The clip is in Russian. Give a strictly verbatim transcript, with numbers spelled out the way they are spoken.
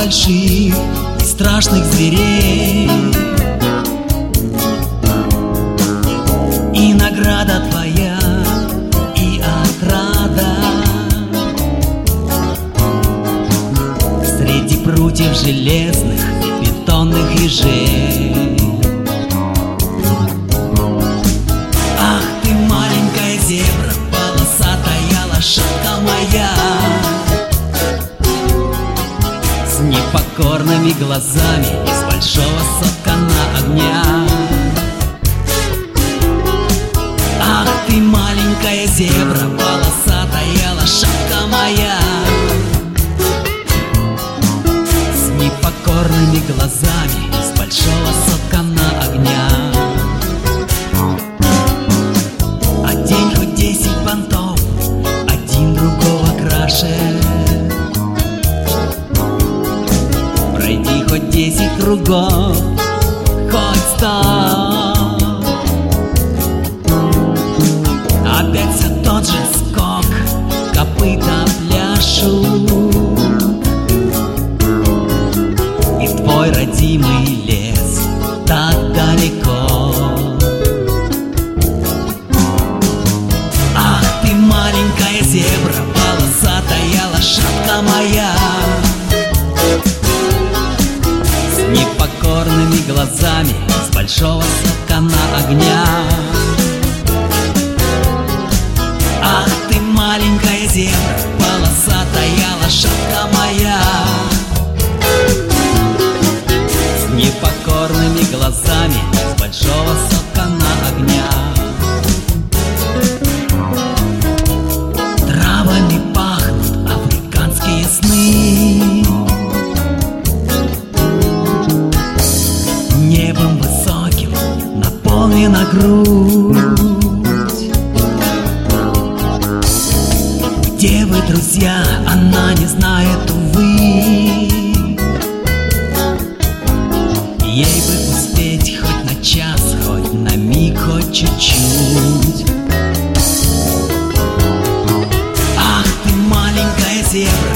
больших и страшных зверей. И награда твоя, и отрада среди прутьев железных и бетонных ежей. Ах ты, маленькая зебра, полосатая лошадка моя, с непокорными глазами из большого соткана огня. Ах ты, маленькая зебра, полосатая лошадка моя, с непокорными глазами из большого соткана огня. Одень хоть десять понтов, один другого краше. Пройди хоть десять кругов, хоть сто, опять все тот же скок, копыта пляшут, и твой родимый лес так далеко. Ах ты, маленькая зебра, полосатая лошадка моя, с непокорными глазами с большого соткана огня. Ах ты, маленькая зебра, полосатая лошадка моя, с непокорными глазами с большого соткана огня. Травами пахнут африканские сны, небом высоким наполнена грудь. Где вы, друзья, она не знает, увы. Ей бы успеть хоть на час, хоть на миг, хоть чуть-чуть. Ах ты, маленькая зебра,